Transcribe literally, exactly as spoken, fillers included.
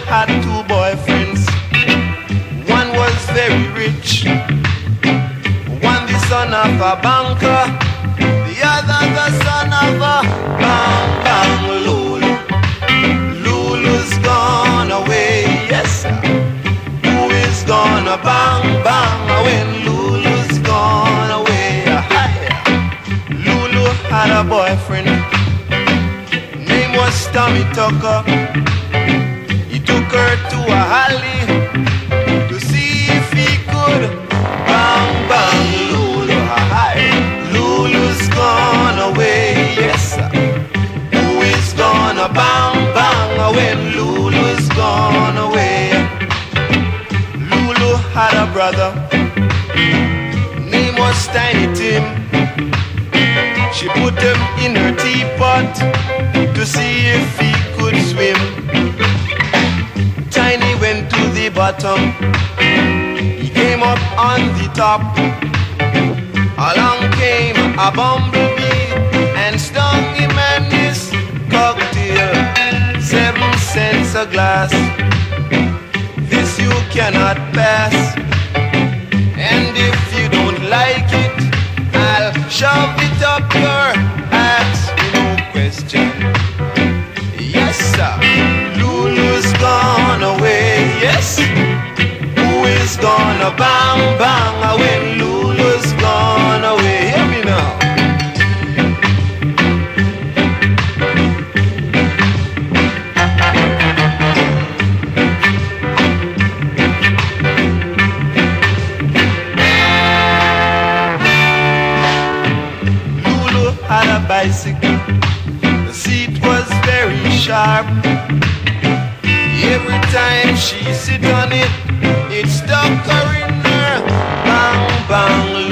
had two boyfriends. One was very rich, one the son of a banker, the other the son of a bang bang Lulu. Lulu's gone away, yes sir. Who is gonna bang bang when Lulu's gone away? Lulu had a boyfriend, name was Tommy Tucker. He took her to a alley to see if he could bang bang Lulu. Lulu's gone away, yes sir. Who is gonna bang bang when Lulu's gone away? Lulu had a brother, name was Tiny Tim. She put him in her teapot to see if he could swim. Tiny went to the bottom, he came up on the top. Along came a bumblebee and stung him and his cocktail. Seven cents a glass, this you cannot pass. And if you don't like it, I'll shove it up your ass, no question. Yes sir, Lulu's gone away, yes. Who is gonna bang bang when Lulu's gone away? Hear me now. Had a bicycle, the seat was very sharp. Every time she sit on it, it stuck her in her bang bang